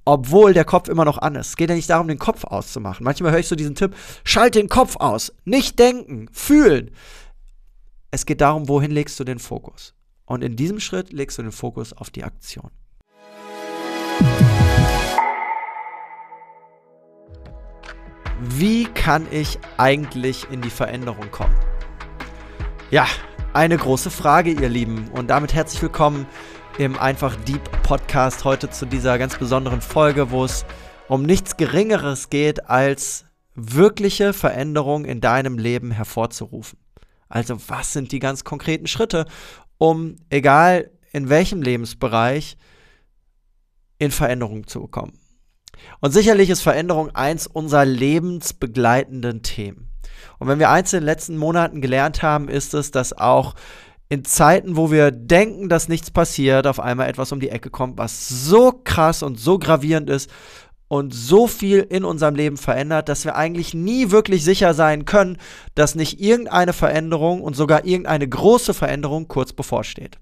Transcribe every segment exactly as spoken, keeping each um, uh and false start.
obwohl der Kopf immer noch an ist. Es geht ja nicht darum, den Kopf auszumachen. Manchmal höre ich so diesen Tipp, schalt den Kopf aus, nicht denken, fühlen. Es geht darum, wohin legst du den Fokus? Und in diesem Schritt legst du den Fokus auf die Aktion. Wie kann ich eigentlich in die Veränderung kommen? Ja, eine große Frage, ihr Lieben. Und damit herzlich willkommen im Einfach Deep Podcast heute zu dieser ganz besonderen Folge, wo es um nichts Geringeres geht, als wirkliche Veränderung in deinem Leben hervorzurufen. Also was sind die ganz konkreten Schritte, um, egal in welchem Lebensbereich, in Veränderung zu kommen? Und sicherlich ist Veränderung eins unserer lebensbegleitenden Themen. Und wenn wir eins in den letzten Monaten gelernt haben, ist es, dass auch in Zeiten, wo wir denken, dass nichts passiert, auf einmal etwas um die Ecke kommt, was so krass und so gravierend ist und so viel in unserem Leben verändert, dass wir eigentlich nie wirklich sicher sein können, dass nicht irgendeine Veränderung und sogar irgendeine große Veränderung kurz bevorsteht.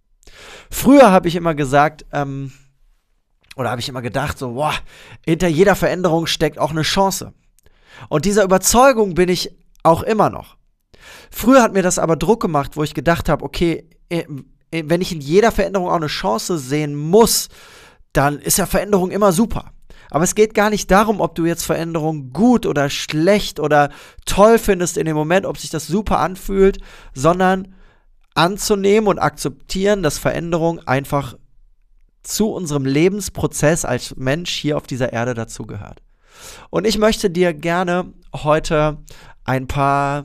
Früher habe ich immer gesagt, ähm, oder habe ich immer gedacht, so, boah, hinter jeder Veränderung steckt auch eine Chance. Und dieser Überzeugung bin ich auch immer noch. Früher hat mir das aber Druck gemacht, wo ich gedacht habe, okay, wenn ich in jeder Veränderung auch eine Chance sehen muss, dann ist ja Veränderung immer super. Aber es geht gar nicht darum, ob du jetzt Veränderung gut oder schlecht oder toll findest in dem Moment, ob sich das super anfühlt, sondern anzunehmen und akzeptieren, dass Veränderung einfach zu unserem Lebensprozess als Mensch hier auf dieser Erde dazugehört. Und ich möchte dir gerne heute ein paar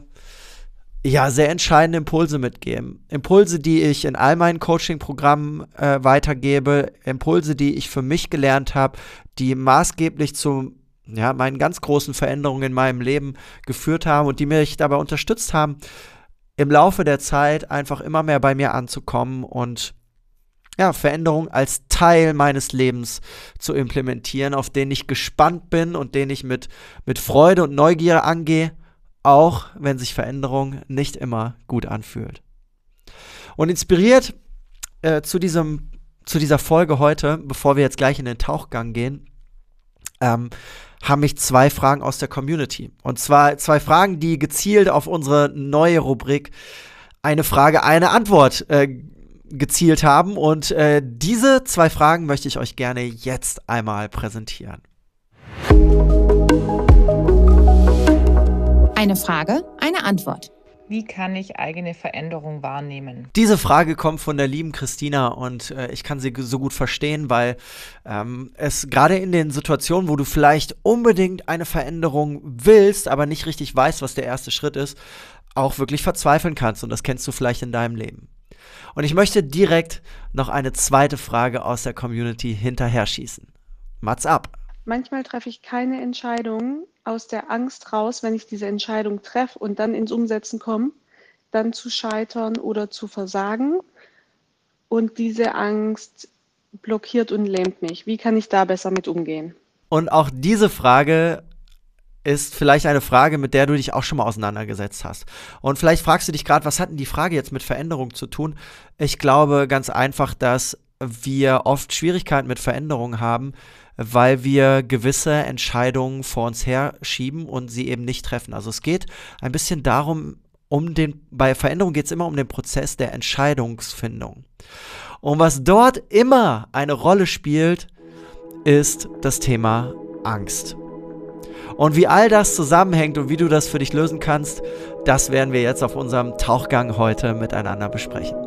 ja, sehr entscheidende Impulse mitgeben. Impulse, die ich in all meinen Coaching-Programmen äh, weitergebe, Impulse, die ich für mich gelernt habe, die maßgeblich zu ja, meinen ganz großen Veränderungen in meinem Leben geführt haben und die mich dabei unterstützt haben, im Laufe der Zeit einfach immer mehr bei mir anzukommen und ja, Veränderung als Teil meines Lebens zu implementieren, auf den ich gespannt bin und den ich mit, mit Freude und Neugier angehe, auch wenn sich Veränderung nicht immer gut anfühlt. Und inspiriert äh, zu, diesem, zu dieser Folge heute, bevor wir jetzt gleich in den Tauchgang gehen, ähm, haben mich zwei Fragen aus der Community. Und zwar zwei Fragen, die gezielt auf unsere neue Rubrik Eine Frage, eine Antwort äh, gezielt haben. Und äh, diese zwei Fragen möchte ich euch gerne jetzt einmal präsentieren. Eine Frage, eine Antwort. Wie kann ich eigene Veränderung wahrnehmen? Diese Frage kommt von der lieben Christina und äh, ich kann sie so gut verstehen, weil ähm, es gerade in den Situationen, wo du vielleicht unbedingt eine Veränderung willst, aber nicht richtig weißt, was der erste Schritt ist, auch wirklich verzweifeln kannst und das kennst du vielleicht in deinem Leben. Und ich möchte direkt noch eine zweite Frage aus der Community hinterher schießen. Mats ab. Manchmal treffe ich keine Entscheidung aus der Angst raus, wenn ich diese Entscheidung treffe und dann ins Umsetzen komme, dann zu scheitern oder zu versagen. Und diese Angst blockiert und lähmt mich. Wie kann ich da besser mit umgehen? Und auch diese Frage ist vielleicht eine Frage, mit der du dich auch schon mal auseinandergesetzt hast. Und vielleicht fragst du dich gerade, was hat denn die Frage jetzt mit Veränderung zu tun? Ich glaube ganz einfach, dass wir oft Schwierigkeiten mit Veränderung haben, weil wir gewisse Entscheidungen vor uns herschieben und sie eben nicht treffen. Also es geht ein bisschen darum, um den, bei Veränderung geht es immer um den Prozess der Entscheidungsfindung. Und was dort immer eine Rolle spielt, ist das Thema Angst. Und wie all das zusammenhängt und wie du das für dich lösen kannst, das werden wir jetzt auf unserem Tauchgang heute miteinander besprechen.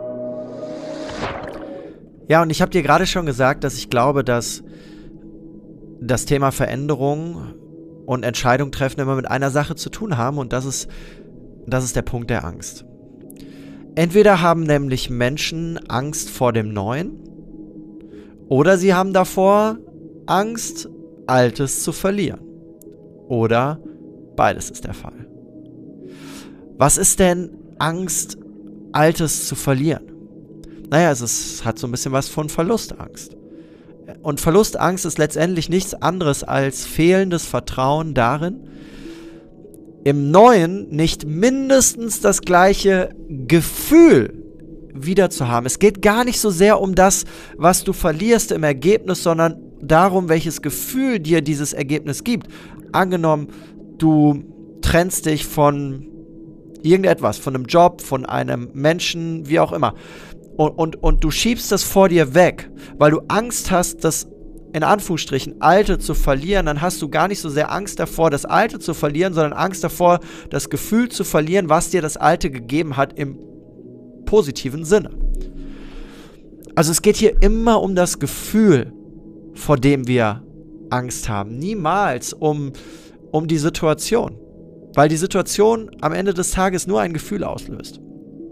Ja, und ich habe dir gerade schon gesagt, dass ich glaube, dass das Thema Veränderung und Entscheidung treffen immer mit einer Sache zu tun haben und das ist, das ist der Punkt der Angst. Entweder haben nämlich Menschen Angst vor dem Neuen oder sie haben davor Angst, Altes zu verlieren. Oder beides ist der Fall. Was ist denn Angst, Altes zu verlieren? Naja, es ist, hat so ein bisschen was von Verlustangst. Und Verlustangst ist letztendlich nichts anderes als fehlendes Vertrauen darin, im Neuen nicht mindestens das gleiche Gefühl wieder zu haben. Es geht gar nicht so sehr um das, was du verlierst im Ergebnis, sondern darum, welches Gefühl dir dieses Ergebnis gibt. Angenommen, du trennst dich von irgendetwas, von einem Job, von einem Menschen, wie auch immer. Und, und, und du schiebst das vor dir weg, weil du Angst hast, das in Anführungsstrichen Alte zu verlieren, dann hast du gar nicht so sehr Angst davor, das Alte zu verlieren, sondern Angst davor, das Gefühl zu verlieren, was dir das Alte gegeben hat im positiven Sinne. Also es geht hier immer um das Gefühl, vor dem wir Angst haben. Niemals um, um die Situation. Weil die Situation am Ende des Tages nur ein Gefühl auslöst.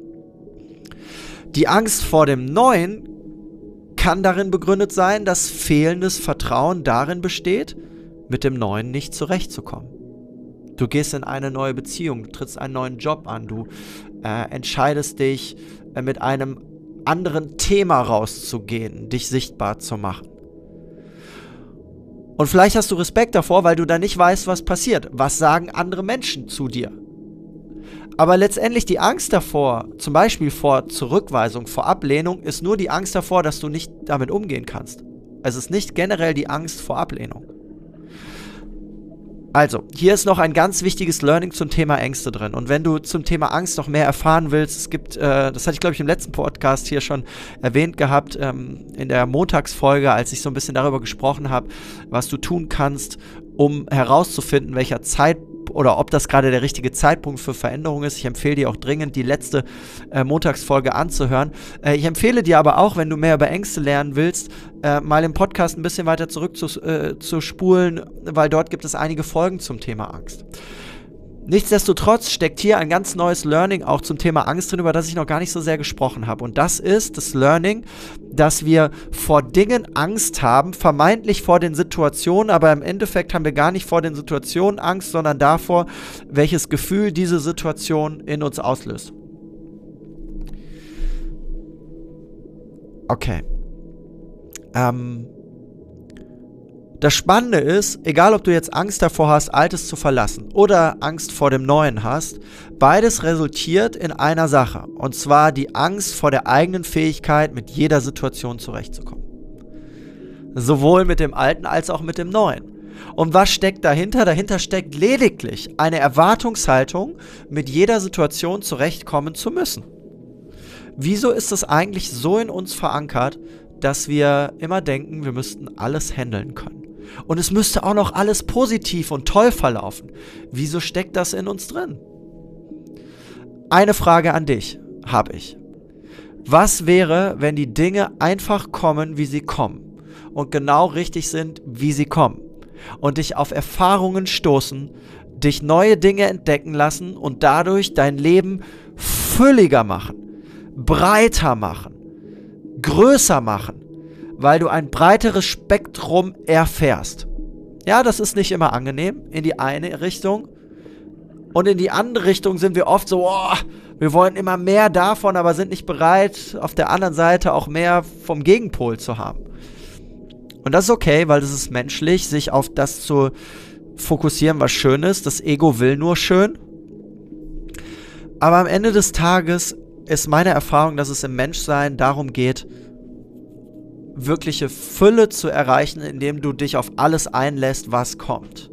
Die Angst vor dem Neuen kann darin begründet sein, dass fehlendes Vertrauen darin besteht, mit dem Neuen nicht zurechtzukommen. Du gehst in eine neue Beziehung, du trittst einen neuen Job an, du äh, entscheidest dich, äh, mit einem anderen Thema rauszugehen, dich sichtbar zu machen. Und vielleicht hast du Respekt davor, weil du da nicht weißt, was passiert. Was sagen andere Menschen zu dir? Aber letztendlich die Angst davor, zum Beispiel vor Zurückweisung, vor Ablehnung, ist nur die Angst davor, dass du nicht damit umgehen kannst. Es ist nicht generell die Angst vor Ablehnung. Also, hier ist noch ein ganz wichtiges Learning zum Thema Ängste drin. Und wenn du zum Thema Angst noch mehr erfahren willst, es gibt, äh, das hatte ich glaube ich im letzten Podcast hier schon erwähnt gehabt, ähm, in der Montagsfolge, als ich so ein bisschen darüber gesprochen habe, was du tun kannst, um herauszufinden, welcher Zeitpunkt oder ob das gerade der richtige Zeitpunkt für Veränderung ist. Ich empfehle dir auch dringend, die letzte äh, Montagsfolge anzuhören. Äh, ich empfehle dir aber auch, wenn du mehr über Ängste lernen willst, äh, mal im Podcast ein bisschen weiter zurück zu, äh, zu spulen, weil dort gibt es einige Folgen zum Thema Angst. Nichtsdestotrotz steckt hier ein ganz neues Learning auch zum Thema Angst drin, über das ich noch gar nicht so sehr gesprochen habe. Und das ist das Learning, dass wir vor Dingen Angst haben, vermeintlich vor den Situationen, aber im Endeffekt haben wir gar nicht vor den Situationen Angst, sondern davor, welches Gefühl diese Situation in uns auslöst. Okay. Ähm... Das Spannende ist, egal ob du jetzt Angst davor hast, Altes zu verlassen oder Angst vor dem Neuen hast, beides resultiert in einer Sache. Und zwar die Angst vor der eigenen Fähigkeit, mit jeder Situation zurechtzukommen. Sowohl mit dem Alten als auch mit dem Neuen. Und was steckt dahinter? Dahinter steckt lediglich eine Erwartungshaltung, mit jeder Situation zurechtkommen zu müssen. Wieso ist es eigentlich so in uns verankert, dass wir immer denken, wir müssten alles handeln können? Und es müsste auch noch alles positiv und toll verlaufen. Wieso steckt das in uns drin? Eine Frage an dich habe ich. Was wäre, wenn die Dinge einfach kommen, wie sie kommen und genau richtig sind, wie sie kommen und dich auf Erfahrungen stoßen, dich neue Dinge entdecken lassen und dadurch dein Leben fülliger machen, breiter machen, größer machen, weil du ein breiteres Spektrum erfährst. Ja, das ist nicht immer angenehm in die eine Richtung. Und in die andere Richtung sind wir oft so, oh, wir wollen immer mehr davon, aber sind nicht bereit, auf der anderen Seite auch mehr vom Gegenpol zu haben. Und das ist okay, weil es ist menschlich, sich auf das zu fokussieren, was schön ist. Das Ego will nur schön. Aber am Ende des Tages ist meine Erfahrung, dass es im Menschsein darum geht, wirkliche Fülle zu erreichen, indem du dich auf alles einlässt, was kommt.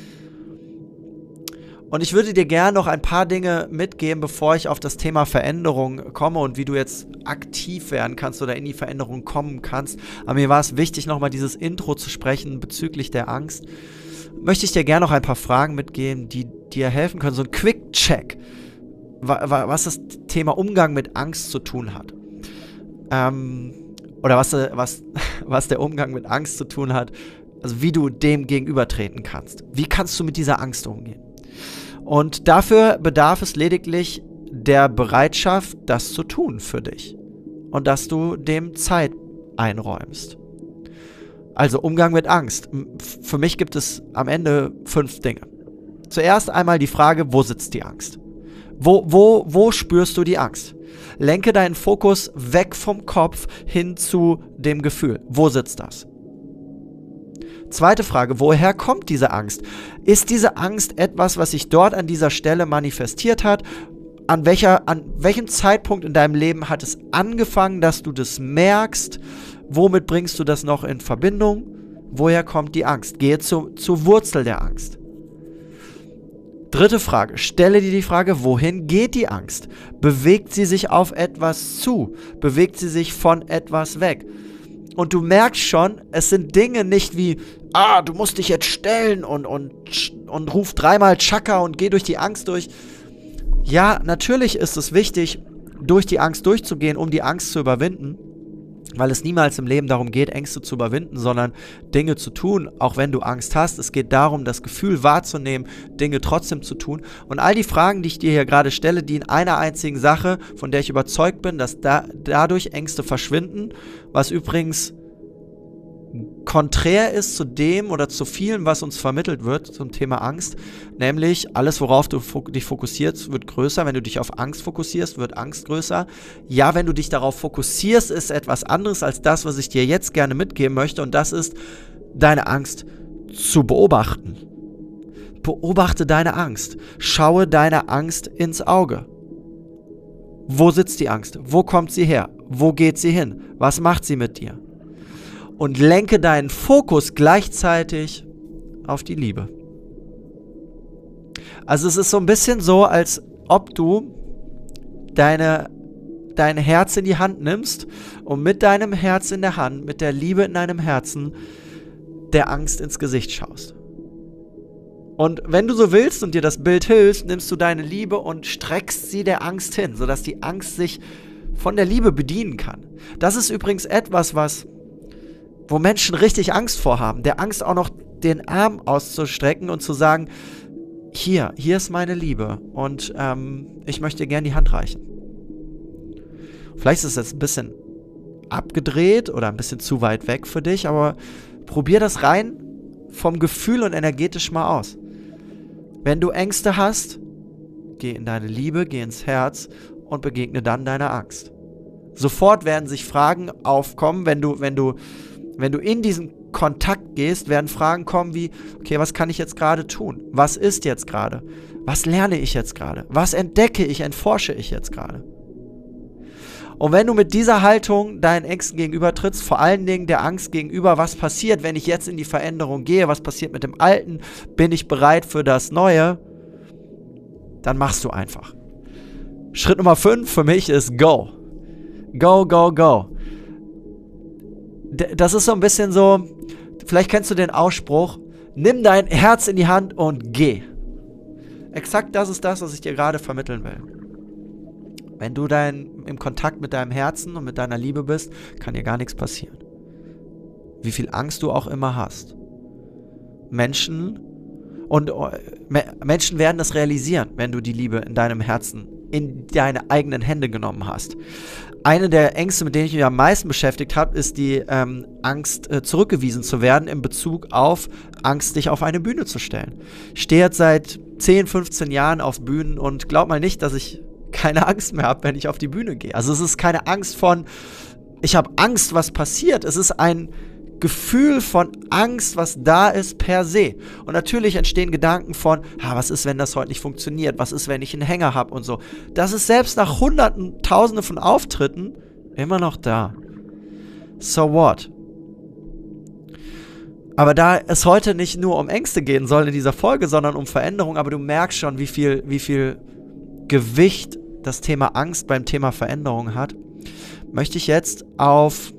Und ich würde dir gerne noch ein paar Dinge mitgeben, bevor ich auf das Thema Veränderung komme und wie du jetzt aktiv werden kannst oder in die Veränderung kommen kannst. Aber mir war es wichtig, nochmal dieses Intro zu sprechen bezüglich der Angst. Möchte ich dir gerne noch ein paar Fragen mitgeben, die dir helfen können. So ein Quick-Check, was das Thema Umgang mit Angst zu tun hat. Ähm, oder was, was, was der Umgang mit Angst zu tun hat, also wie du dem gegenübertreten kannst. Wie kannst du mit dieser Angst umgehen? Und dafür bedarf es lediglich der Bereitschaft, das zu tun für dich. Und dass du dem Zeit einräumst. Also Umgang mit Angst. Für mich gibt es am Ende fünf Dinge. Zuerst einmal die Frage, wo sitzt die Angst? Wo, wo, wo spürst du die Angst? Lenke deinen Fokus weg vom Kopf hin zu dem Gefühl. Wo sitzt das? Zweite Frage, woher kommt diese Angst? Ist diese Angst etwas, was sich dort an dieser Stelle manifestiert hat? An, welcher, an welchem Zeitpunkt in deinem Leben hat es angefangen, dass du das merkst? Womit bringst du das noch in Verbindung? Woher kommt die Angst? Gehe zu, zur Wurzel der Angst. Dritte Frage. Stelle dir die Frage, wohin geht die Angst? Bewegt sie sich auf etwas zu? Bewegt sie sich von etwas weg? Und du merkst schon, es sind Dinge nicht wie, ah, du musst dich jetzt stellen und, und, und ruf dreimal Chaka und geh durch die Angst durch. Ja, natürlich ist es wichtig, durch die Angst durchzugehen, um die Angst zu überwinden, weil es niemals im Leben darum geht, Ängste zu überwinden, sondern Dinge zu tun, auch wenn du Angst hast. Es geht darum, das Gefühl wahrzunehmen, Dinge trotzdem zu tun. Und all die Fragen, die ich dir hier gerade stelle, dienen einer einzigen Sache, von der ich überzeugt bin, dass da, dadurch Ängste verschwinden, was übrigens konträr ist zu dem oder zu vielem, was uns vermittelt wird zum Thema Angst, nämlich alles, worauf du fok- dich fokussierst, wird größer. Wenn du dich auf Angst fokussierst, wird Angst größer. Ja, wenn du dich darauf fokussierst, ist etwas anderes als das, was ich dir jetzt gerne mitgeben möchte, und das ist, deine Angst zu beobachten. Beobachte deine Angst. Schaue deiner Angst ins Auge. Wo sitzt die Angst? Wo kommt sie her? Wo geht sie hin? Was macht sie mit dir? Und lenke deinen Fokus gleichzeitig auf die Liebe. Also es ist so ein bisschen so, als ob du deine, dein Herz in die Hand nimmst und mit deinem Herz in der Hand, mit der Liebe in deinem Herzen, der Angst ins Gesicht schaust. Und wenn du so willst und dir das Bild hilft, nimmst du deine Liebe und streckst sie der Angst hin, sodass die Angst sich von der Liebe bedienen kann. Das ist übrigens etwas, was wo Menschen richtig Angst vorhaben, der Angst auch noch den Arm auszustrecken und zu sagen, hier, hier ist meine Liebe und ähm, ich möchte dir gerne die Hand reichen. Vielleicht ist es jetzt ein bisschen abgedreht oder ein bisschen zu weit weg für dich, aber probier das rein vom Gefühl und energetisch mal aus. Wenn du Ängste hast, geh in deine Liebe, geh ins Herz und begegne dann deiner Angst. Sofort werden sich Fragen aufkommen, wenn du, wenn du Wenn du in diesen Kontakt gehst, werden Fragen kommen wie, okay, was kann ich jetzt gerade tun? Was ist jetzt gerade? Was lerne ich jetzt gerade? Was entdecke ich, entforsche ich jetzt gerade? Und wenn du mit dieser Haltung deinen Ängsten gegenüber trittst, vor allen Dingen der Angst gegenüber, was passiert, wenn ich jetzt in die Veränderung gehe, was passiert mit dem Alten, bin ich bereit für das Neue, dann machst du einfach. Schritt Nummer fünf für mich ist Go. Go, go, go. Das ist so ein bisschen so, vielleicht kennst du den Ausspruch, nimm dein Herz in die Hand und geh. Exakt das ist das, was ich dir gerade vermitteln will. Wenn du dein, im Kontakt mit deinem Herzen und mit deiner Liebe bist, kann dir gar nichts passieren. Wie viel Angst du auch immer hast. Menschen und me, Menschen werden das realisieren, wenn du die Liebe in deinem Herzen in deine eigenen Hände genommen hast. Eine der Ängste, mit denen ich mich am meisten beschäftigt habe, ist die ähm, Angst, äh, zurückgewiesen zu werden in Bezug auf Angst, dich auf eine Bühne zu stellen. Ich stehe jetzt seit zehn, fünfzehn Jahren auf Bühnen und glaub mal nicht, dass ich keine Angst mehr habe, wenn ich auf die Bühne gehe. Also es ist keine Angst von, ich habe Angst, was passiert. Es ist ein Gefühl von Angst, was da ist per se. Und natürlich entstehen Gedanken von, ah, was ist, wenn das heute nicht funktioniert? Was ist, wenn ich einen Hänger habe und so. Das ist selbst nach Hunderten, Tausenden von Auftritten immer noch da. So what? Aber da es heute nicht nur um Ängste gehen soll in dieser Folge, sondern um Veränderung, aber du merkst schon, wie viel, wie viel Gewicht das Thema Angst beim Thema Veränderung hat, möchte ich jetzt auf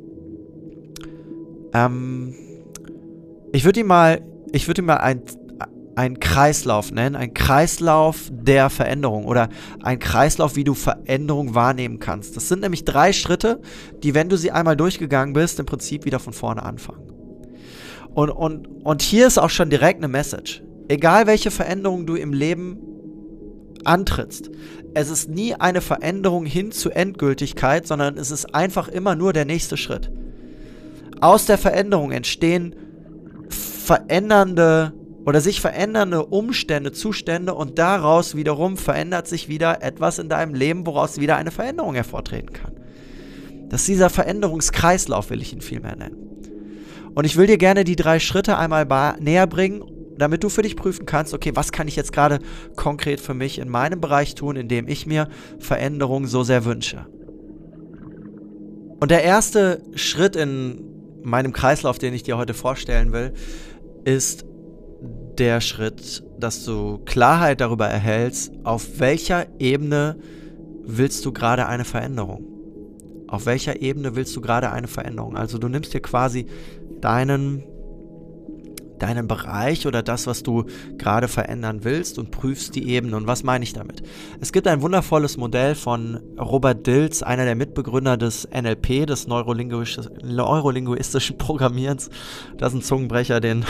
Ähm, ich würde ihn mal, ich würde ihn mal ein, ein Kreislauf nennen, ein Kreislauf der Veränderung oder ein Kreislauf, wie du Veränderung wahrnehmen kannst. Das sind nämlich drei Schritte, die, wenn du sie einmal durchgegangen bist, im Prinzip wieder von vorne anfangen. Und, und, und hier ist auch schon direkt eine Message. Egal welche Veränderung du im Leben antrittst, es ist nie eine Veränderung hin zu Endgültigkeit, sondern es ist einfach immer nur der nächste Schritt. Aus der Veränderung entstehen verändernde oder sich verändernde Umstände, Zustände und daraus wiederum verändert sich wieder etwas in deinem Leben, woraus wieder eine Veränderung hervortreten kann. Das ist dieser Veränderungskreislauf, will ich ihn vielmehr nennen. Und ich will dir gerne die drei Schritte einmal näher bringen, damit du für dich prüfen kannst, okay, was kann ich jetzt gerade konkret für mich in meinem Bereich tun, in dem ich mir Veränderung so sehr wünsche. Und der erste Schritt in meinem Kreislauf, den ich dir heute vorstellen will, ist der Schritt, dass du Klarheit darüber erhältst, auf welcher Ebene willst du gerade eine Veränderung? Auf welcher Ebene willst du gerade eine Veränderung? Also du nimmst dir quasi deinen, deinen Bereich oder das, was du gerade verändern willst und prüfst die Ebene. Und was meine ich damit? Es gibt ein wundervolles Modell von Robert Dilts, einer der Mitbegründer des N L P, des neurolinguistischen Programmierens. Das ist ein Zungenbrecher, den,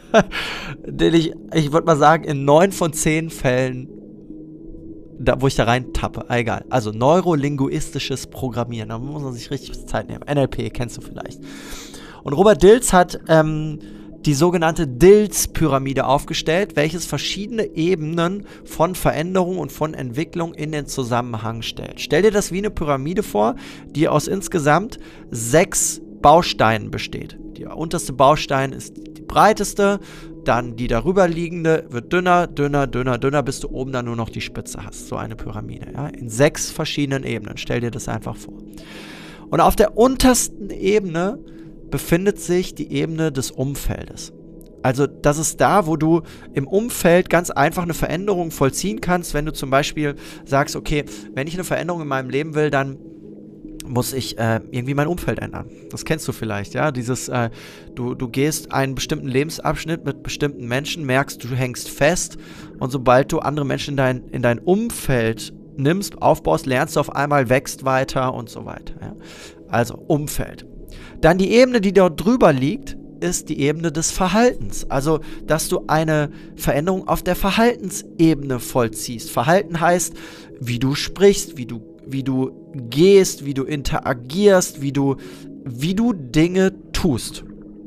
den ich, ich würde mal sagen, in neun von zehn Fällen Da, wo ich da rein tappe, ah, egal. Also neurolinguistisches Programmieren, da muss man sich richtig Zeit nehmen. N L P kennst du vielleicht. Und Robert Dilts hat ähm, die sogenannte Dilts-Pyramide aufgestellt, welches verschiedene Ebenen von Veränderung und von Entwicklung in den Zusammenhang stellt. Stell dir das wie eine Pyramide vor, die aus insgesamt sechs Bausteinen besteht. Der unterste Baustein ist die breiteste, dann die darüber liegende wird dünner, dünner, dünner, dünner, bis du oben dann nur noch die Spitze hast. So eine Pyramide, ja, in sechs verschiedenen Ebenen. Stell dir das einfach vor. Und auf der untersten Ebene befindet sich die Ebene des Umfeldes. Also das ist da, wo du im Umfeld ganz einfach eine Veränderung vollziehen kannst, wenn du zum Beispiel sagst, okay, wenn ich eine Veränderung in meinem Leben will, dann muss ich äh, irgendwie mein Umfeld ändern. Das kennst du vielleicht, ja, dieses, äh, du, du gehst einen bestimmten Lebensabschnitt mit bestimmten Menschen, merkst, du hängst fest und sobald du andere Menschen in dein, in dein Umfeld nimmst, aufbaust, lernst du auf einmal, wächst weiter und so weiter. Ja? Also Umfeld. Dann die Ebene, die dort drüber liegt, ist die Ebene des Verhaltens. Also, dass du eine Veränderung auf der Verhaltensebene vollziehst. Verhalten heißt, wie du sprichst, wie du, wie du gehst, wie du interagierst, wie du, wie du Dinge tust.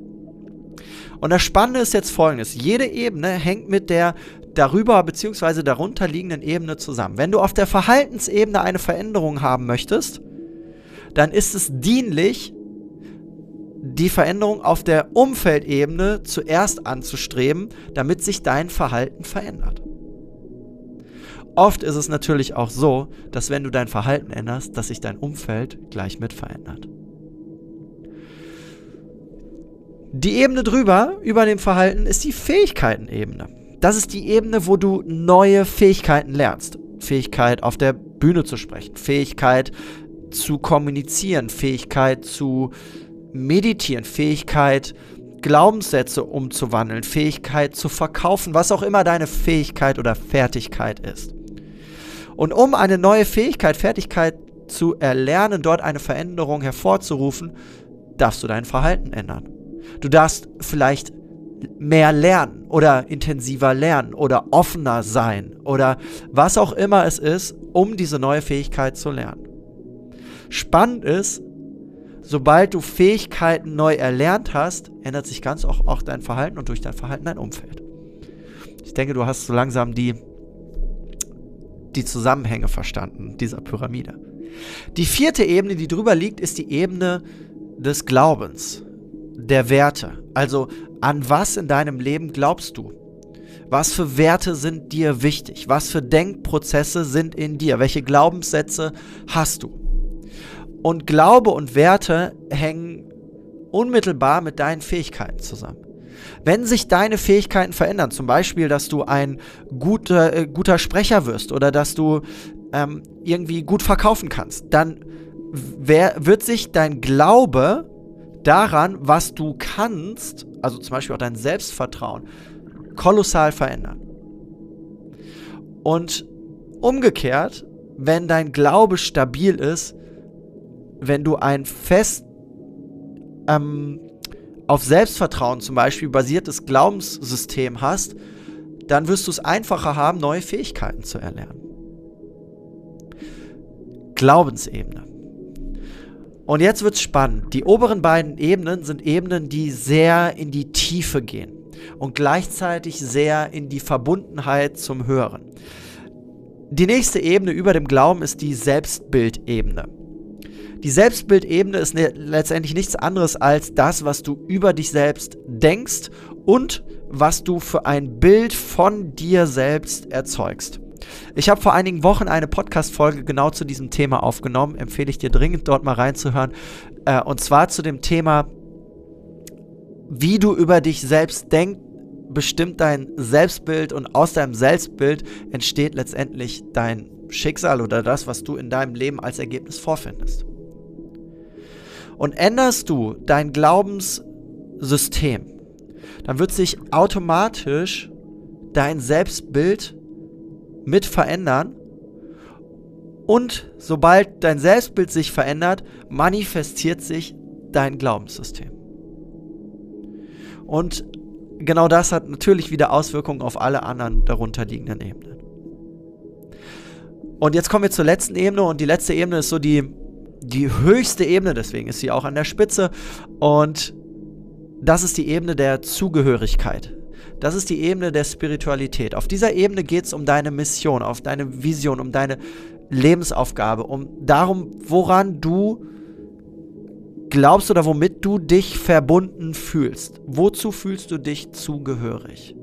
Und das Spannende ist jetzt Folgendes. Jede Ebene hängt mit der darüber bzw. darunter liegenden Ebene zusammen. Wenn du auf der Verhaltensebene eine Veränderung haben möchtest, dann ist es dienlich, die Veränderung auf der Umfeldebene zuerst anzustreben, damit sich dein Verhalten verändert. Oft ist es natürlich auch so, dass wenn du dein Verhalten änderst, dass sich dein Umfeld gleich mit verändert. Die Ebene drüber, über dem Verhalten, ist die Fähigkeitenebene. Das ist die Ebene, wo du neue Fähigkeiten lernst. Fähigkeit, auf der Bühne zu sprechen, Fähigkeit zu kommunizieren, Fähigkeit zu meditieren, Fähigkeit, Glaubenssätze umzuwandeln, Fähigkeit zu verkaufen, was auch immer deine Fähigkeit oder Fertigkeit ist. Und um eine neue Fähigkeit, Fertigkeit zu erlernen, dort eine Veränderung hervorzurufen, darfst du dein Verhalten ändern. Du darfst vielleicht mehr lernen oder intensiver lernen oder offener sein oder was auch immer es ist, um diese neue Fähigkeit zu lernen. Spannend ist, sobald du Fähigkeiten neu erlernt hast, ändert sich ganz auch, auch dein Verhalten und durch dein Verhalten dein Umfeld. Ich denke, du hast so langsam die, die Zusammenhänge verstanden, dieser Pyramide. Die vierte Ebene, die drüber liegt, ist die Ebene des Glaubens, der Werte. Also, an was in deinem Leben glaubst du? Was für Werte sind dir wichtig? Was für Denkprozesse sind in dir? Welche Glaubenssätze hast du? Und Glaube und Werte hängen unmittelbar mit deinen Fähigkeiten zusammen. Wenn sich deine Fähigkeiten verändern, zum Beispiel, dass du ein guter, äh, guter Sprecher wirst oder dass du ähm, irgendwie gut verkaufen kannst, dann wer, wird sich dein Glaube daran, was du kannst, also zum Beispiel auch dein Selbstvertrauen, kolossal verändern. Und umgekehrt, wenn dein Glaube stabil ist, wenn du ein fest ähm, auf Selbstvertrauen zum Beispiel basiertes Glaubenssystem hast, dann wirst du es einfacher haben, neue Fähigkeiten zu erlernen. Glaubensebene. Und jetzt wird's spannend. Die oberen beiden Ebenen sind Ebenen, die sehr in die Tiefe gehen und gleichzeitig sehr in die Verbundenheit zum Höheren. Die nächste Ebene über dem Glauben ist die Selbstbildebene. Die Selbstbildebene ist ne, letztendlich nichts anderes als das, was du über dich selbst denkst und was du für ein Bild von dir selbst erzeugst. Ich habe vor einigen Wochen eine Podcast-Folge genau zu diesem Thema aufgenommen, empfehle ich dir dringend, dort mal reinzuhören, äh, und zwar zu dem Thema wie du über dich selbst denkst, bestimmt dein Selbstbild und aus deinem Selbstbild entsteht letztendlich dein Schicksal oder das, was du in deinem Leben als Ergebnis vorfindest. Und änderst du dein Glaubenssystem, dann wird sich automatisch dein Selbstbild mit verändern und sobald dein Selbstbild sich verändert, manifestiert sich dein Glaubenssystem. Und genau das hat natürlich wieder Auswirkungen auf alle anderen darunter liegenden Ebenen. Und jetzt kommen wir zur letzten Ebene und die letzte Ebene ist so die, die höchste Ebene, deswegen ist sie auch an der Spitze und das ist die Ebene der Zugehörigkeit. Das ist die Ebene der Spiritualität. Auf dieser Ebene geht es um deine Mission, auf deine Vision, um deine Lebensaufgabe, um darum, woran du glaubst oder womit du dich verbunden fühlst. Wozu fühlst du dich zugehörig?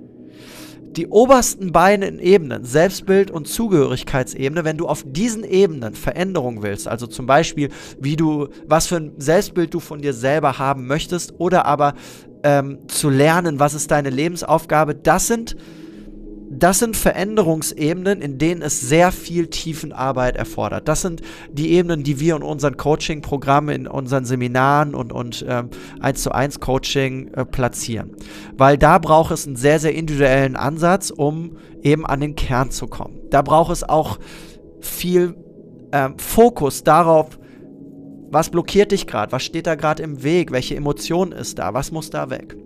Die obersten beiden Ebenen, Selbstbild und Zugehörigkeitsebene, wenn du auf diesen Ebenen Veränderung willst, also zum Beispiel, wie du, was für ein Selbstbild du von dir selber haben möchtest oder aber ähm, zu lernen, was ist deine Lebensaufgabe, das sind Das sind Veränderungsebenen, in denen es sehr viel Tiefenarbeit erfordert. Das sind die Ebenen, die wir in unseren Coaching-Programmen, in unseren Seminaren und, und ähm, eins zu eins Coaching äh, platzieren. Weil da braucht es einen sehr, sehr individuellen Ansatz, um eben an den Kern zu kommen. Da braucht es auch viel ähm, Fokus darauf, was blockiert dich gerade, was steht da gerade im Weg, welche Emotion ist da, was muss da weg.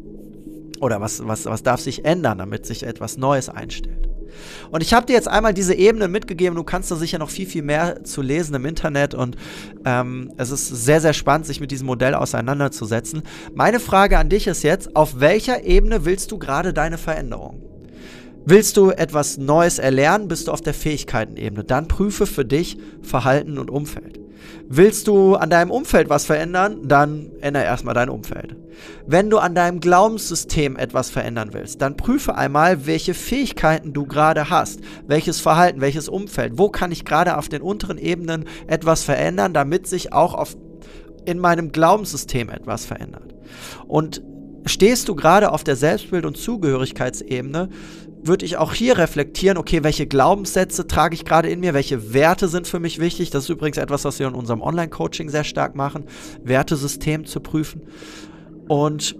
Oder was, was, was darf sich ändern, damit sich etwas Neues einstellt. Und ich habe dir jetzt einmal diese Ebene mitgegeben. Du kannst da sicher noch viel, viel mehr zu lesen im Internet. Und ähm, es ist sehr, sehr spannend, sich mit diesem Modell auseinanderzusetzen. Meine Frage an dich ist jetzt, auf welcher Ebene willst du gerade deine Veränderung? Willst du etwas Neues erlernen, bist du auf der Fähigkeitenebene. Dann prüfe für dich Verhalten und Umfeld. Willst du an deinem Umfeld was verändern, dann ändere erstmal dein Umfeld. Wenn du an deinem Glaubenssystem etwas verändern willst, dann prüfe einmal, welche Fähigkeiten du gerade hast, welches Verhalten, welches Umfeld, wo kann ich gerade auf den unteren Ebenen etwas verändern, damit sich auch auf, in meinem Glaubenssystem etwas verändert. Und stehst du gerade auf der Selbstbild- und Zugehörigkeitsebene, würde ich auch hier reflektieren, okay, welche Glaubenssätze trage ich gerade in mir, welche Werte sind für mich wichtig. Das ist übrigens etwas, was wir in unserem Online-Coaching sehr stark machen, Wertesystem zu prüfen. Und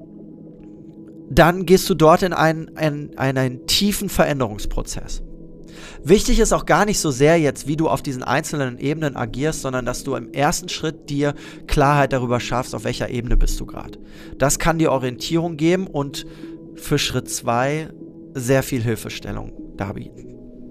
dann gehst du dort in einen, einen, einen tiefen Veränderungsprozess. Wichtig ist auch gar nicht so sehr jetzt, wie du auf diesen einzelnen Ebenen agierst, sondern dass du im ersten Schritt dir Klarheit darüber schaffst, auf welcher Ebene bist du gerade. Das kann dir Orientierung geben und für Schritt zwei sehr viel Hilfestellung darbieten.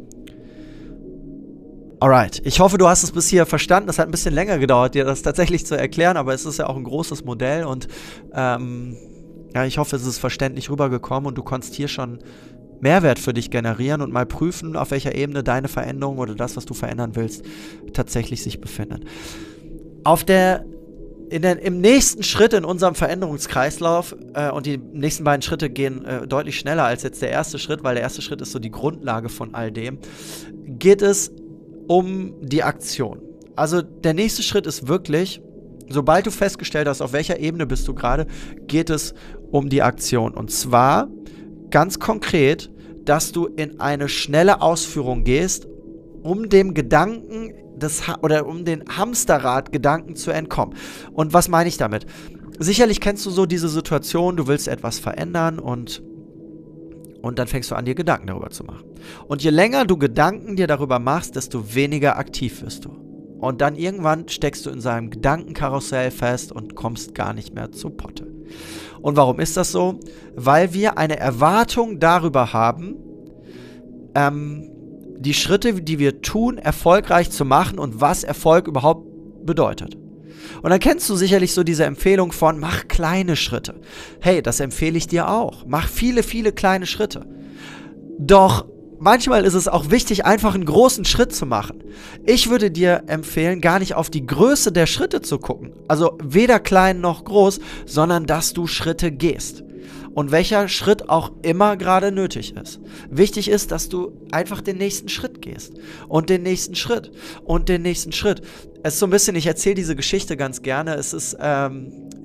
Alright, ich hoffe, du hast es bis hier verstanden. Es hat ein bisschen länger gedauert, dir das tatsächlich zu erklären, aber es ist ja auch ein großes Modell und ähm, ja, ich hoffe, es ist verständlich rübergekommen und du konntest hier schon Mehrwert für dich generieren und mal prüfen, auf welcher Ebene deine Veränderung oder das, was du verändern willst, tatsächlich sich befindet. Auf der In den, Im nächsten Schritt in unserem Veränderungskreislauf, äh, und die nächsten beiden Schritte gehen äh, deutlich schneller als jetzt der erste Schritt, weil der erste Schritt ist so die Grundlage von all dem, geht es um die Aktion. Also der nächste Schritt ist wirklich, sobald du festgestellt hast, auf welcher Ebene bist du gerade, geht es um die Aktion. Und zwar ganz konkret, dass du in eine schnelle Ausführung gehst, um dem Gedanken des ha- oder um den Hamsterrad-Gedanken zu entkommen. Und was meine ich damit? Sicherlich kennst du so diese Situation, du willst etwas verändern und, und dann fängst du an, dir Gedanken darüber zu machen. Und je länger du Gedanken dir darüber machst, desto weniger aktiv wirst du. Und dann irgendwann steckst du in seinem Gedankenkarussell fest und kommst gar nicht mehr zu Potte. Und warum ist das so? Weil wir eine Erwartung darüber haben, ähm, die Schritte, die wir tun, erfolgreich zu machen und was Erfolg überhaupt bedeutet. Und dann kennst du sicherlich so diese Empfehlung von, mach kleine Schritte. Hey, das empfehle ich dir auch. Mach viele, viele kleine Schritte. Doch manchmal ist es auch wichtig, einfach einen großen Schritt zu machen. Ich würde dir empfehlen, gar nicht auf die Größe der Schritte zu gucken. Also weder klein noch groß, sondern dass du Schritte gehst. Und welcher Schritt auch immer gerade nötig ist. Wichtig ist, dass du einfach den nächsten Schritt gehst. Und den nächsten Schritt. Und den nächsten Schritt. Es ist so ein bisschen, ich erzähle diese Geschichte ganz gerne. Es ist, ähm, ich,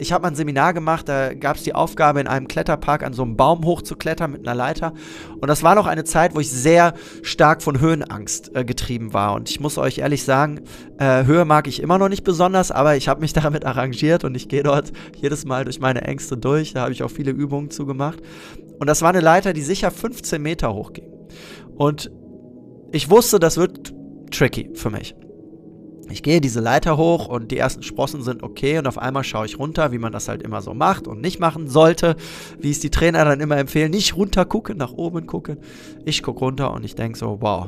ich habe mal ein Seminar gemacht, da gab es die Aufgabe, in einem Kletterpark an so einem Baum hochzuklettern mit einer Leiter. Und das war noch eine Zeit, wo ich sehr stark von Höhenangst äh, getrieben war. Und ich muss euch ehrlich sagen, äh, Höhe mag ich immer noch nicht besonders, aber ich habe mich damit arrangiert und ich gehe dort jedes Mal durch meine Ängste durch. Da habe ich auch viele Übungen zugemacht. Und das war eine Leiter, die sicher fünfzehn Meter hoch ging. Und ich wusste, das wird tricky für mich. Ich gehe diese Leiter hoch und die ersten Sprossen sind okay und auf einmal schaue ich runter, wie man das halt immer so macht und nicht machen sollte, wie es die Trainer dann immer empfehlen, nicht runter gucken, nach oben gucken. Ich gucke runter und ich denke so, wow.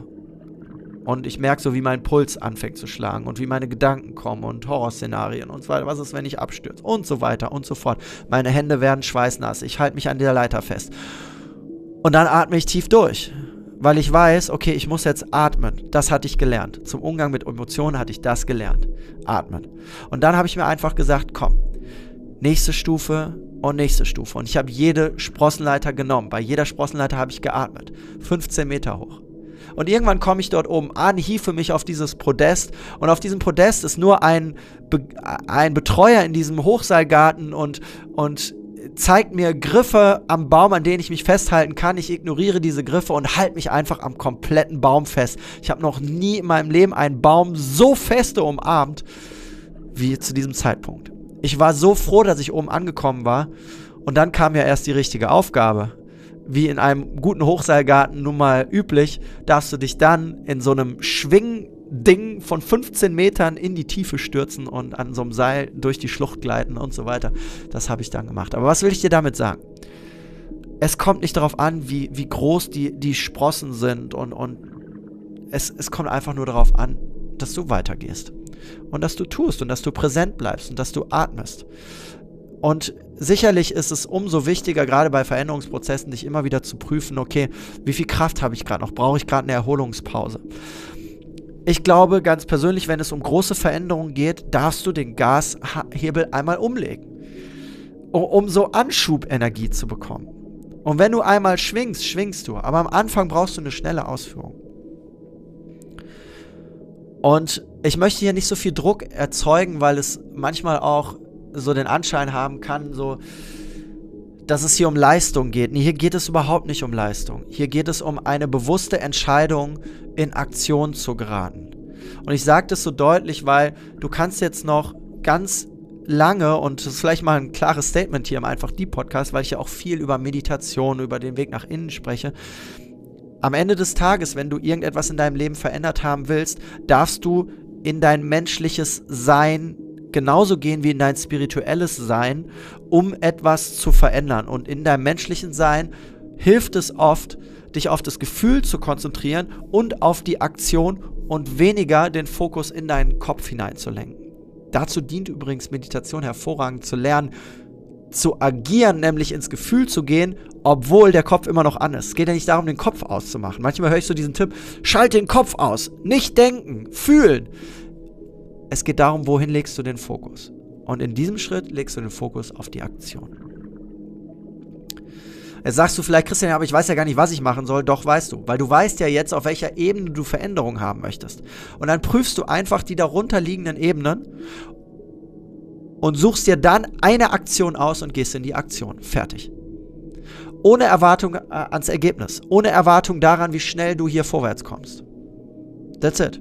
Und ich merke so, wie mein Puls anfängt zu schlagen und wie meine Gedanken kommen und Horrorszenarien und so weiter. Was ist, wenn ich abstürze? Und so weiter und so fort. Meine Hände werden schweißnass. Ich halte mich an der Leiter fest. Und dann atme ich tief durch. Weil ich weiß, okay, ich muss jetzt atmen. Das hatte ich gelernt. Zum Umgang mit Emotionen hatte ich das gelernt. Atmen. Und dann habe ich mir einfach gesagt, komm, nächste Stufe und nächste Stufe. Und ich habe jede Sprossenleiter genommen. Bei jeder Sprossenleiter habe ich geatmet. fünfzehn Meter hoch. Und irgendwann komme ich dort oben an, hiefe mich auf dieses Podest. Und auf diesem Podest ist nur ein, Be- ein Betreuer in diesem Hochseilgarten und, und zeigt mir Griffe am Baum, an denen ich mich festhalten kann. Ich ignoriere diese Griffe und halte mich einfach am kompletten Baum fest. Ich habe noch nie in meinem Leben einen Baum so feste umarmt wie zu diesem Zeitpunkt. Ich war so froh, dass ich oben angekommen war. Und dann kam ja erst die richtige Aufgabe. Wie in einem guten Hochseilgarten nun mal üblich, darfst du dich dann in so einem Schwingding von fünfzehn Metern in die Tiefe stürzen und an so einem Seil durch die Schlucht gleiten und so weiter. Das habe ich dann gemacht. Aber was will ich dir damit sagen? Es kommt nicht darauf an, wie, wie groß die, die Sprossen sind und, und es, es kommt einfach nur darauf an, dass du weitergehst und dass du tust und dass du präsent bleibst und dass du atmest. Und sicherlich ist es umso wichtiger, gerade bei Veränderungsprozessen, dich immer wieder zu prüfen, okay, wie viel Kraft habe ich gerade noch? Brauche ich gerade eine Erholungspause? Ich glaube ganz persönlich, wenn es um große Veränderungen geht, darfst du den Gashebel einmal umlegen, um so Anschubenergie zu bekommen. Und wenn du einmal schwingst, schwingst du. Aber am Anfang brauchst du eine schnelle Ausführung. Und ich möchte hier nicht so viel Druck erzeugen, weil es manchmal auch so den Anschein haben kann, so, dass es hier um Leistung geht. Nee, hier geht es überhaupt nicht um Leistung. Hier geht es um eine bewusste Entscheidung, in Aktion zu geraten. Und ich sage das so deutlich, weil du kannst jetzt noch ganz lange, und das ist vielleicht mal ein klares Statement hier im Einfach Deep Podcast, weil ich ja auch viel über Meditation, über den Weg nach innen spreche. Am Ende des Tages, wenn du irgendetwas in deinem Leben verändert haben willst, darfst du in dein menschliches Sein genauso gehen wie in dein spirituelles Sein, um etwas zu verändern. Und in deinem menschlichen Sein hilft es oft, dich auf das Gefühl zu konzentrieren und auf die Aktion und weniger den Fokus in deinen Kopf hineinzulenken. Dazu dient übrigens Meditation hervorragend, zu lernen, zu agieren, nämlich ins Gefühl zu gehen, obwohl der Kopf immer noch an ist. Es geht ja nicht darum, den Kopf auszumachen. Manchmal höre ich so diesen Tipp, schalt den Kopf aus, nicht denken, fühlen. Es geht darum, wohin legst du den Fokus. Und in diesem Schritt legst du den Fokus auf die Aktion. Jetzt sagst du vielleicht, Christian, aber ich weiß ja gar nicht, was ich machen soll. Doch, weißt du, weil du weißt ja jetzt, auf welcher Ebene du Veränderung haben möchtest. Und dann prüfst du einfach die darunter liegenden Ebenen und suchst dir dann eine Aktion aus und gehst in die Aktion. Fertig. Ohne Erwartung äh, ans Ergebnis. Ohne Erwartung daran, wie schnell du hier vorwärts kommst. That's it.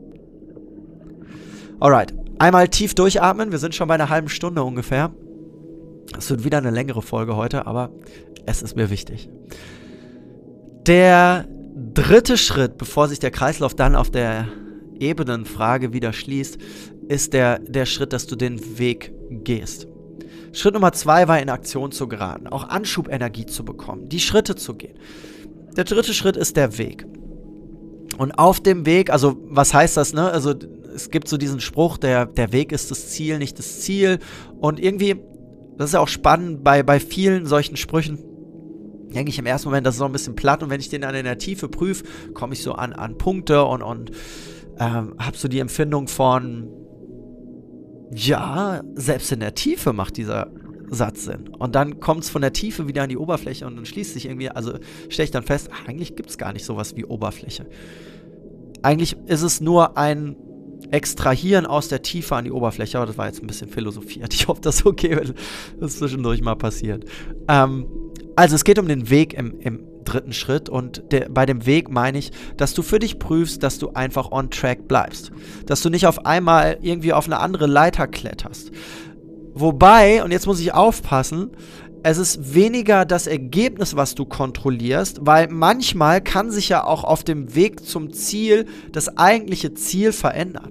Alright, einmal tief durchatmen. Wir sind schon bei einer halben Stunde ungefähr. Es wird wieder eine längere Folge heute, aber es ist mir wichtig. Der dritte Schritt, bevor sich der Kreislauf dann auf der Ebenenfrage wieder schließt, ist der, der Schritt, dass du den Weg gehst. Schritt Nummer zwei war, in Aktion zu geraten, auch Anschubenergie zu bekommen, die Schritte zu gehen. Der dritte Schritt ist der Weg. Und auf dem Weg, also was heißt das, ne? Also es gibt so diesen Spruch, der, der Weg ist das Ziel, nicht das Ziel. Und irgendwie, das ist ja auch spannend, bei, bei vielen solchen Sprüchen, denke ich im ersten Moment, das ist so ein bisschen platt. Und wenn ich den dann in der Tiefe prüfe, komme ich so an, an Punkte und, und ähm, habe so die Empfindung von, ja, selbst in der Tiefe macht dieser Satz Sinn. Und dann kommt es von der Tiefe wieder an die Oberfläche und dann schließt sich irgendwie, also stelle ich dann fest, ach, eigentlich gibt es gar nicht sowas wie Oberfläche. Eigentlich ist es nur ein extrahieren aus der Tiefe an die Oberfläche. Aber das war jetzt ein bisschen philosophiert. Ich hoffe, das ist okay, wenn das zwischendurch mal passiert. Ähm, also es geht um den Weg im, im dritten Schritt und der, bei dem Weg meine ich, dass du für dich prüfst, dass du einfach on track bleibst. Dass du nicht auf einmal irgendwie auf eine andere Leiter kletterst. Wobei, und jetzt muss ich aufpassen, es ist weniger das Ergebnis, was du kontrollierst, weil manchmal kann sich ja auch auf dem Weg zum Ziel das eigentliche Ziel verändern.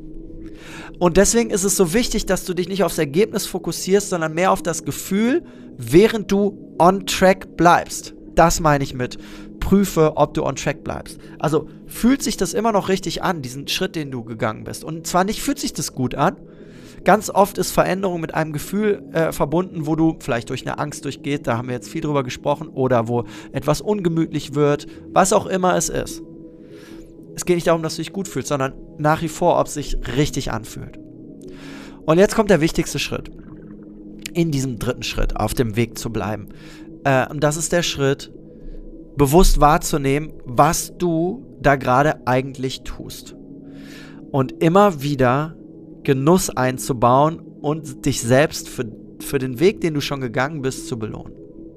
Und deswegen ist es so wichtig, dass du dich nicht aufs Ergebnis fokussierst, sondern mehr auf das Gefühl, während du on track bleibst. Das meine ich mit prüfe, ob du on track bleibst. Also fühlt sich das immer noch richtig an, diesen Schritt, den du gegangen bist. Und zwar nicht fühlt sich das gut an. Ganz oft ist Veränderung mit einem Gefühl äh, verbunden, wo du vielleicht durch eine Angst durchgehst, da haben wir jetzt viel drüber gesprochen, oder wo etwas ungemütlich wird, was auch immer es ist. Es geht nicht darum, dass du dich gut fühlst, sondern nach wie vor, ob es sich richtig anfühlt. Und jetzt kommt der wichtigste Schritt, in diesem dritten Schritt, auf dem Weg zu bleiben. Äh, und das ist der Schritt, bewusst wahrzunehmen, was du da gerade eigentlich tust. Und immer wieder Genuss einzubauen und dich selbst für, für den Weg, den du schon gegangen bist, zu belohnen.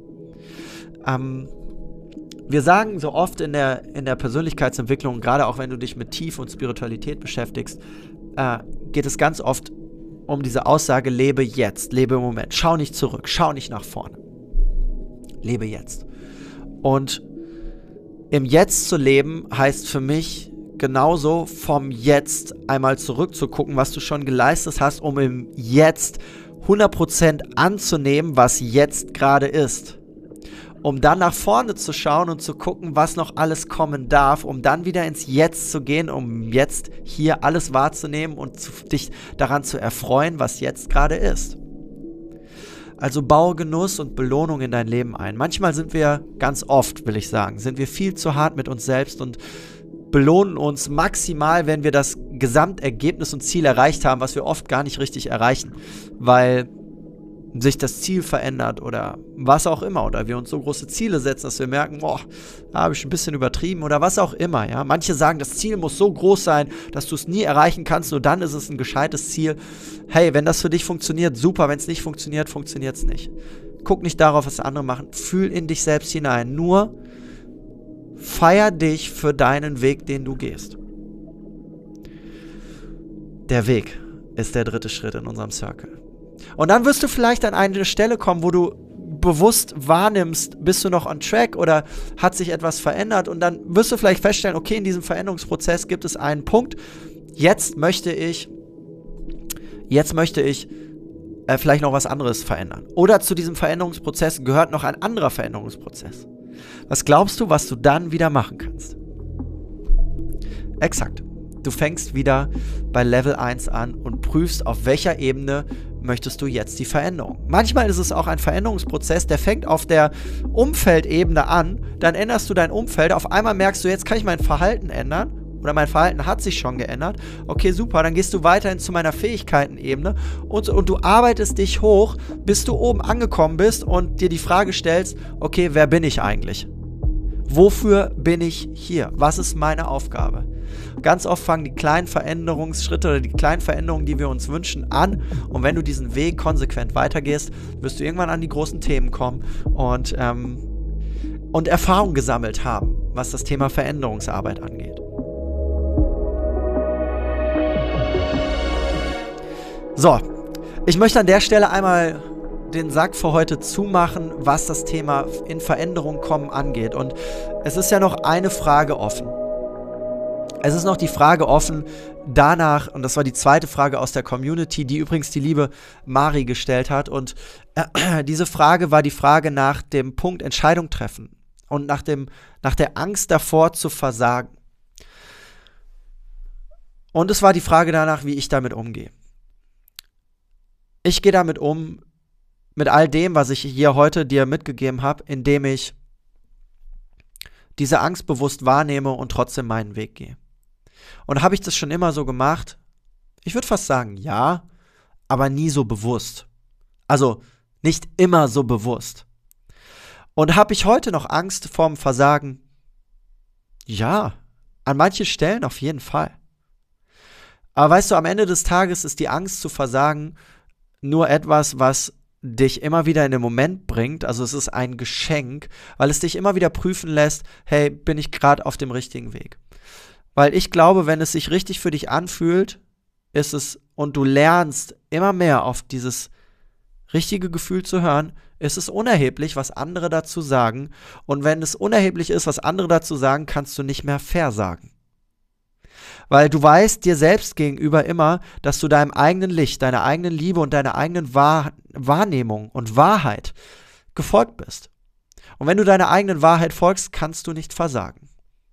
Ähm, wir sagen so oft in der, in der Persönlichkeitsentwicklung, gerade auch wenn du dich mit Tiefe und Spiritualität beschäftigst, äh, geht es ganz oft um diese Aussage, lebe jetzt, lebe im Moment, schau nicht zurück, schau nicht nach vorne. Lebe jetzt. Und im Jetzt zu leben heißt für mich genauso vom Jetzt einmal zurückzugucken, was du schon geleistet hast, um im Jetzt hundert Prozent anzunehmen, was jetzt gerade ist. Um dann nach vorne zu schauen und zu gucken, was noch alles kommen darf, um dann wieder ins Jetzt zu gehen, um jetzt hier alles wahrzunehmen und zu, dich daran zu erfreuen, was jetzt gerade ist. Also baue Genuss und Belohnung in dein Leben ein. Manchmal sind wir, ganz oft will ich sagen, sind wir viel zu hart mit uns selbst und belohnen uns maximal, wenn wir das Gesamtergebnis und Ziel erreicht haben, was wir oft gar nicht richtig erreichen, weil sich das Ziel verändert oder was auch immer, oder wir uns so große Ziele setzen, dass wir merken, boah, da habe ich ein bisschen übertrieben oder was auch immer, ja. Manche sagen, das Ziel muss so groß sein, dass du es nie erreichen kannst, nur dann ist es ein gescheites Ziel. Hey, wenn das für dich funktioniert, super, wenn es nicht funktioniert, funktioniert es nicht. Guck nicht darauf, was andere machen, fühl in dich selbst hinein, nur feier dich für deinen Weg, den du gehst. Der Weg ist der dritte Schritt in unserem Circle. Und dann wirst du vielleicht an eine Stelle kommen, wo du bewusst wahrnimmst, bist du noch on track oder hat sich etwas verändert, und dann wirst du vielleicht feststellen, okay, in diesem Veränderungsprozess gibt es einen Punkt, jetzt möchte ich, jetzt möchte ich äh, vielleicht noch was anderes verändern. Oder zu diesem Veränderungsprozess gehört noch ein anderer Veränderungsprozess. Was glaubst du, was du dann wieder machen kannst? Exakt. Du fängst wieder bei Level eins an und prüfst, auf welcher Ebene möchtest du jetzt die Veränderung. Manchmal ist es auch ein Veränderungsprozess, der fängt auf der Umfeldebene an, dann änderst du dein Umfeld, auf einmal merkst du, jetzt kann ich mein Verhalten ändern, oder mein Verhalten hat sich schon geändert. Okay, super, dann gehst du weiterhin zu meiner Fähigkeitenebene und, und du arbeitest dich hoch, bis du oben angekommen bist und dir die Frage stellst, okay, wer bin ich eigentlich? Wofür bin ich hier? Was ist meine Aufgabe? Ganz oft fangen die kleinen Veränderungsschritte oder die kleinen Veränderungen, die wir uns wünschen, an. Und wenn du diesen Weg konsequent weitergehst, wirst du irgendwann an die großen Themen kommen und, ähm, und Erfahrung gesammelt haben, was das Thema Veränderungsarbeit angeht. So, ich möchte an der Stelle einmal den Sack für heute zumachen, was das Thema in Veränderung kommen angeht. Und es ist ja noch eine Frage offen. Es ist noch die Frage offen danach, und das war die zweite Frage aus der Community, die übrigens die liebe Mari gestellt hat. Und äh, diese Frage war die Frage nach dem Punkt Entscheidung treffen und nach, dem, nach der Angst davor zu versagen. Und es war die Frage danach, wie ich damit umgehe. Ich gehe damit um, mit all dem, was ich hier heute dir mitgegeben habe, indem ich diese Angst bewusst wahrnehme und trotzdem meinen Weg gehe. Und habe ich das schon immer so gemacht? Ich würde fast sagen, ja, aber nie so bewusst. Also nicht immer so bewusst. Und habe ich heute noch Angst vorm Versagen? Ja, an manchen Stellen auf jeden Fall. Aber weißt du, am Ende des Tages ist die Angst zu versagen nur etwas, was dich immer wieder in den Moment bringt. Also es ist ein Geschenk, weil es dich immer wieder prüfen lässt, hey, bin ich gerade auf dem richtigen Weg? Weil ich glaube, wenn es sich richtig für dich anfühlt, ist es, und du lernst immer mehr auf dieses richtige Gefühl zu hören, ist es unerheblich, was andere dazu sagen. Und wenn es unerheblich ist, was andere dazu sagen, kannst du nicht mehr versagen. Weil du weißt dir selbst gegenüber immer, dass du deinem eigenen Licht, deiner eigenen Liebe und deiner eigenen Wahr- Wahrnehmung und Wahrheit gefolgt bist. Und wenn du deiner eigenen Wahrheit folgst, kannst du nicht versagen.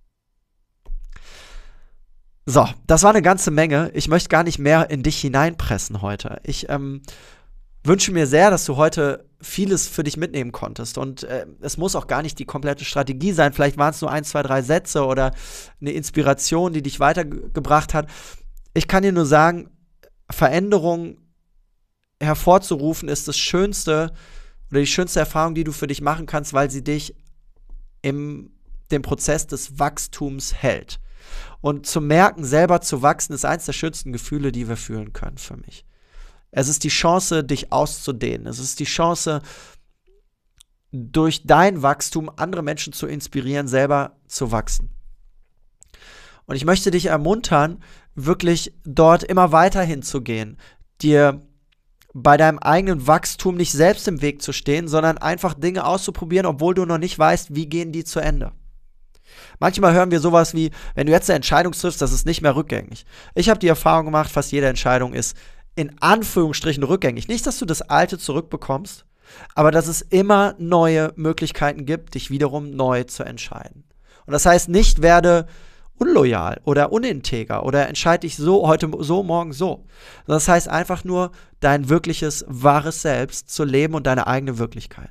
So, das war eine ganze Menge. Ich möchte gar nicht mehr in dich hineinpressen heute. Ich ähm, wünsche mir sehr, dass du heute vieles für dich mitnehmen konntest. Und äh, es muss auch gar nicht die komplette Strategie sein. Vielleicht waren es nur ein, zwei, drei Sätze oder eine Inspiration, die dich weitergebracht hat. Ich kann dir nur sagen, Veränderung hervorzurufen ist das Schönste oder die schönste Erfahrung, die du für dich machen kannst, weil sie dich im dem Prozess des Wachstums hält. Und zu merken, selber zu wachsen, ist eines der schönsten Gefühle, die wir fühlen können für mich. Es ist die Chance, dich auszudehnen. Es ist die Chance, durch dein Wachstum andere Menschen zu inspirieren, selber zu wachsen. Und ich möchte dich ermuntern, wirklich dort immer weiter hinzugehen, dir bei deinem eigenen Wachstum nicht selbst im Weg zu stehen, sondern einfach Dinge auszuprobieren, obwohl du noch nicht weißt, wie gehen die zu Ende. Manchmal hören wir sowas wie, wenn du jetzt eine Entscheidung triffst, das ist nicht mehr rückgängig. Ich habe die Erfahrung gemacht, fast jede Entscheidung ist in Anführungsstrichen rückgängig. Nicht, dass du das Alte zurückbekommst, aber dass es immer neue Möglichkeiten gibt, dich wiederum neu zu entscheiden. Und das heißt, nicht werde unloyal oder uninteger oder entscheide dich so, heute so, morgen so. Das heißt einfach nur, dein wirkliches, wahres Selbst zu leben und deine eigene Wirklichkeit.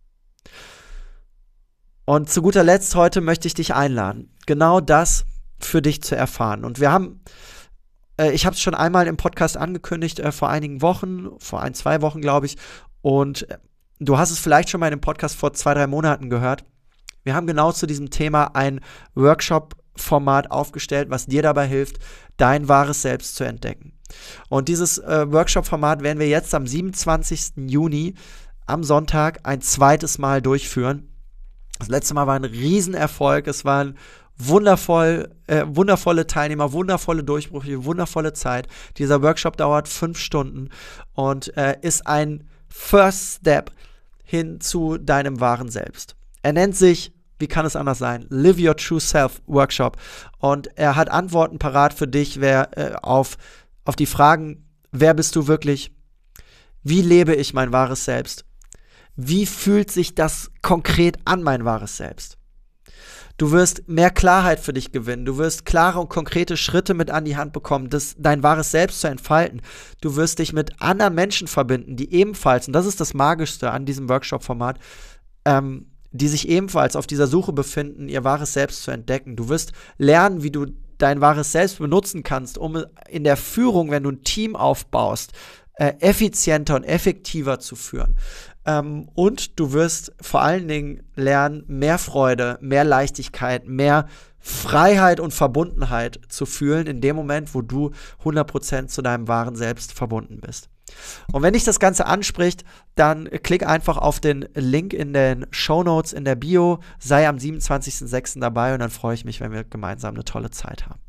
Und zu guter Letzt heute möchte ich dich einladen, genau das für dich zu erfahren. Und wir haben, äh, ich habe es schon einmal im Podcast angekündigt, äh, vor einigen Wochen, vor ein, zwei Wochen, glaube ich. Und äh, du hast es vielleicht schon mal in dem Podcast vor zwei, drei Monaten gehört. Wir haben genau zu diesem Thema ein Workshop-Format aufgestellt, was dir dabei hilft, dein wahres Selbst zu entdecken. Und dieses äh, Workshop-Format werden wir jetzt am siebenundzwanzigsten Juni, am Sonntag, ein zweites Mal durchführen. Das letzte Mal war ein Riesenerfolg. Es waren wundervoll, äh, wundervolle Teilnehmer, wundervolle Durchbrüche, wundervolle Zeit. Dieser Workshop dauert fünf Stunden und äh, ist ein First Step hin zu deinem wahren Selbst. Er nennt sich, wie kann es anders sein, Live Your True Self Workshop. Und er hat Antworten parat für dich wer, äh, auf, auf die Fragen, wer bist du wirklich? Wie lebe ich mein wahres Selbst? Wie fühlt sich das konkret an, mein wahres Selbst? Du wirst mehr Klarheit für dich gewinnen. Du wirst klare und konkrete Schritte mit an die Hand bekommen, das, dein wahres Selbst zu entfalten. Du wirst dich mit anderen Menschen verbinden, die ebenfalls, und das ist das Magischste an diesem Workshop-Format, ähm, die sich ebenfalls auf dieser Suche befinden, ihr wahres Selbst zu entdecken. Du wirst lernen, wie du dein wahres Selbst benutzen kannst, um in der Führung, wenn du ein Team aufbaust, äh, effizienter und effektiver zu führen. Ähm, und du wirst vor allen Dingen lernen, mehr Freude, mehr Leichtigkeit, mehr Freiheit und Verbundenheit zu fühlen in dem Moment, wo du hundert Prozent zu deinem wahren Selbst verbunden bist. Und wenn dich das Ganze anspricht, dann klick einfach auf den Link in den Shownotes in der Bio, sei am siebenundzwanzigsten sechsten dabei und dann freue ich mich, wenn wir gemeinsam eine tolle Zeit haben.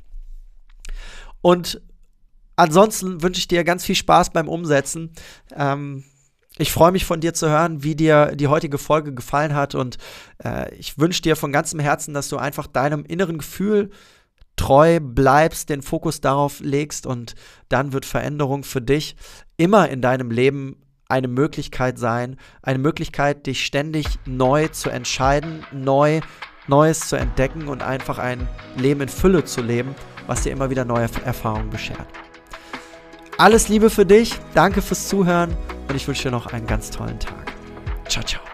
Und ansonsten wünsche ich dir ganz viel Spaß beim Umsetzen. Ähm, Ich freue mich von dir zu hören, wie dir die heutige Folge gefallen hat und äh, ich wünsche dir von ganzem Herzen, dass du einfach deinem inneren Gefühl treu bleibst, den Fokus darauf legst und dann wird Veränderung für dich immer in deinem Leben eine Möglichkeit sein, eine Möglichkeit, dich ständig neu zu entscheiden, neu, Neues zu entdecken und einfach ein Leben in Fülle zu leben, was dir immer wieder neue Erfahrungen beschert. Alles Liebe für dich, danke fürs Zuhören und ich wünsche dir noch einen ganz tollen Tag. Ciao, ciao.